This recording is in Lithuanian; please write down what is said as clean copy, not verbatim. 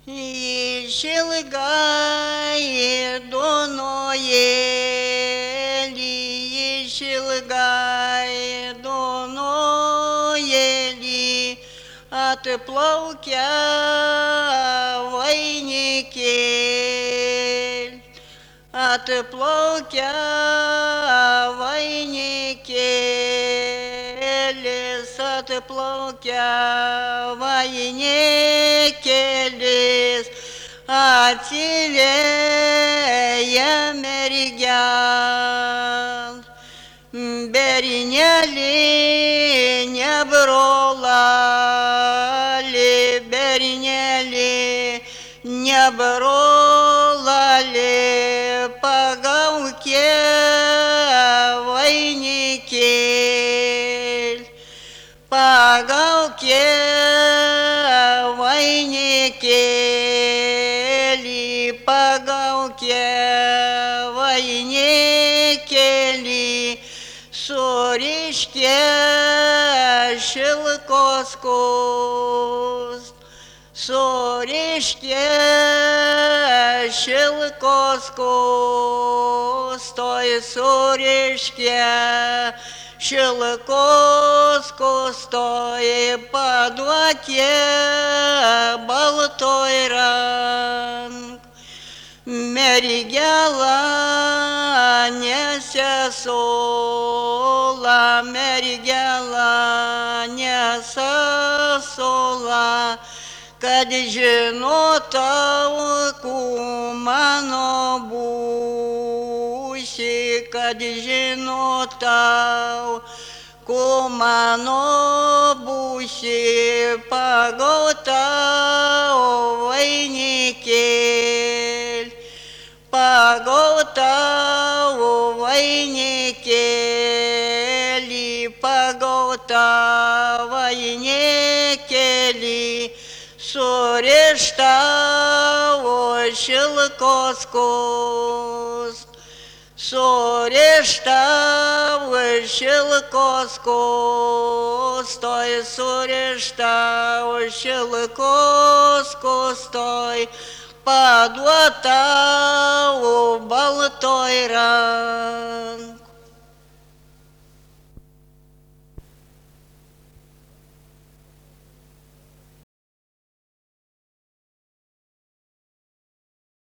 Išilgai Donojelį, išilgai Donojelį, atplaukia vainikėlis, atplaukia vainikėlis, atplaukia vainikėlis, atsilieja mergel. Berinėlį nebrolali, berinėlį nebrolali, pagaukė vainikėlį, pagaukė vainikėlį, pagaukė vainikėlį, suriškė šilkos kust, suriškė šilkos kustoj, suriškė šilkos kustoj, paduokė baltoj rank. Mergela nesesola, mergela nesesola, kad žinotau, ku mano būsi, kad žinotau, ku mano būsi, pagautau vainikėlį, pagautau vainikėlį, pagautau vainikėlį, surištau šilkos kust, surištau šilkos kustoj, surištau šilkos kustoj, paduotau baltoj rank.